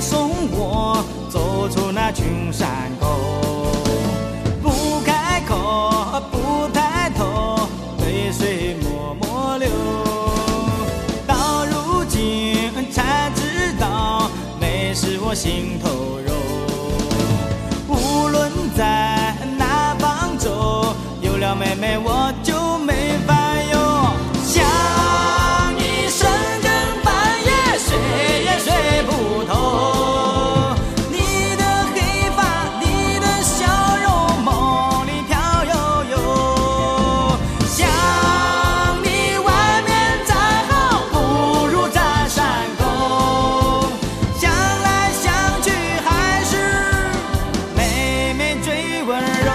送我走出那群山沟。不开口，不抬头，泪水默默流。到如今才知道，美是我心头肉。无论在哪方舟，有了妹妹我就没烦忧。想你深更半夜，睡也睡不透。你的黑发，你的笑容，梦里飘悠悠。想你外面再好，不如在山沟。想来想去，还是妹妹最温柔。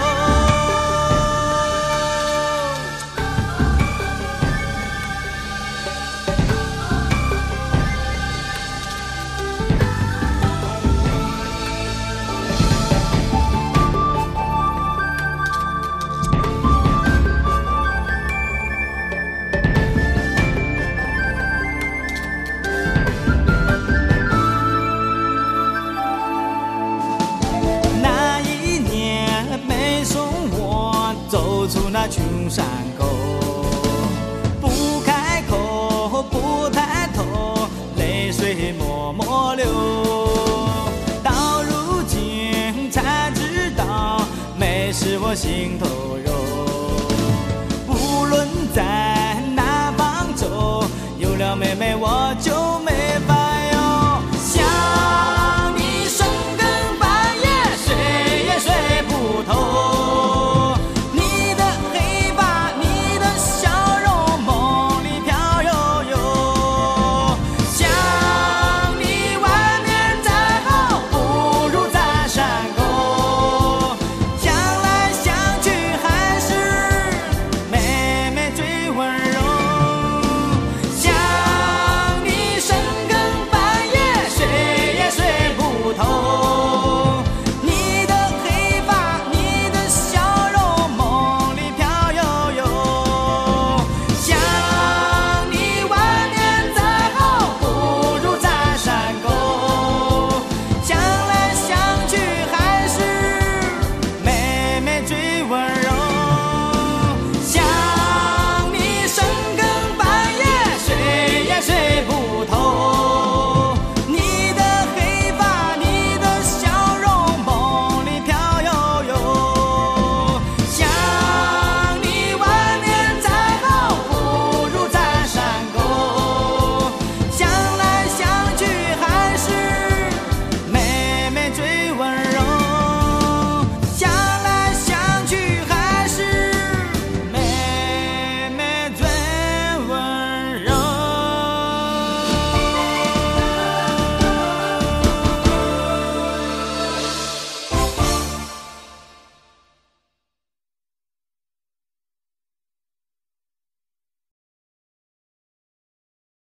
那一年没送我走出那群山沟。不开口，不抬头，泪水默默流。到如今才知道，美是我心头